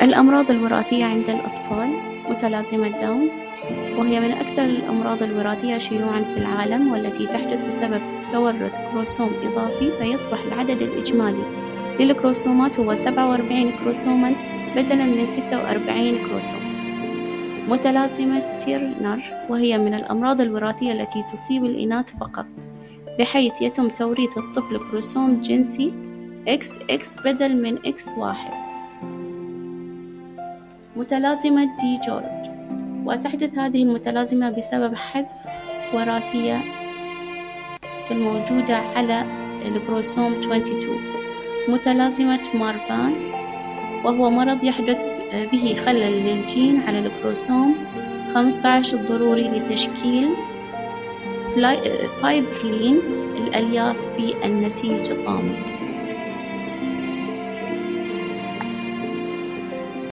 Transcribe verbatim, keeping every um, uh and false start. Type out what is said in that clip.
الأمراض الوراثية عند الأطفال متلازمة داون، وهي من أكثر الأمراض الوراثية شيوعًا في العالم، والتي تحدث بسبب تورث كروموسوم إضافي، فيصبح العدد الإجمالي للكروموسومات هو سبعة وأربعين كروموسومًا بدلاً من ستة وأربعين كروموسوم. متلازمة تيرنر، وهي من الأمراض الوراثية التي تصيب الإناث فقط، بحيث يتم توريث الطفل كروموسوم جنسي إكس إكس بدل من إكس واحد. متلازمة دي جورج، وتحدث هذه المتلازمة بسبب حذف وراثية الموجودة على الكروموسوم اثنين وعشرين. متلازمة مارفان، وهو مرض يحدث به خلل للجين على الكروموسوم خمسة عشر الضروري لتشكيل فايبرين الألياف في النسيج الضامن.